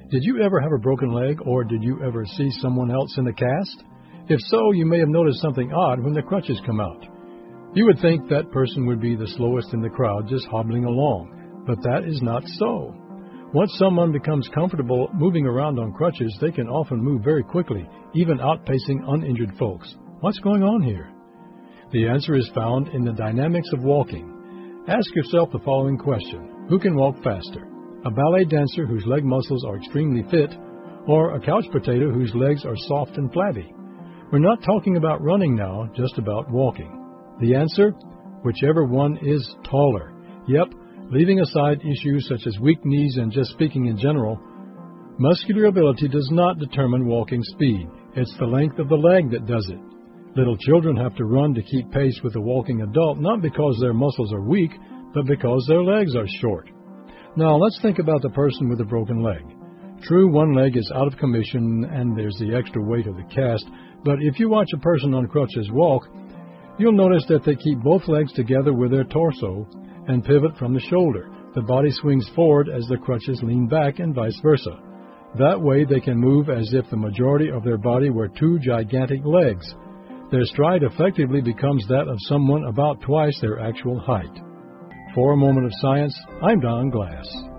Did you ever have a broken leg, or did you ever see someone else in a cast? If so, you may have noticed something odd when the crutches come out. You would think that person would be the slowest in the crowd, just hobbling along, but that is not so. Once someone becomes comfortable moving around on crutches, they can often move very quickly, even outpacing uninjured folks. What's going on here? The answer is found in the dynamics of walking. Ask yourself the following question: who can walk faster? A ballet dancer whose leg muscles are extremely fit, or a couch potato whose legs are soft and flabby? We're not talking about running now, just about walking. The answer? Whichever one is taller. Yep, leaving aside issues such as weak knees and just speaking in general, muscular ability does not determine walking speed. It's the length of the leg that does it. Little children have to run to keep pace with a walking adult, not because their muscles are weak, but because their legs are short. Now, let's think about the person with a broken leg. True, one leg is out of commission and there's the extra weight of the cast, but if you watch a person on crutches walk, you'll notice that they keep both legs together with their torso and pivot from the shoulder. The body swings forward as the crutches lean back and vice versa. That way they can move as if the majority of their body were two gigantic legs. Their stride effectively becomes that of someone about twice their actual height. For a moment of science, I'm Don Glass.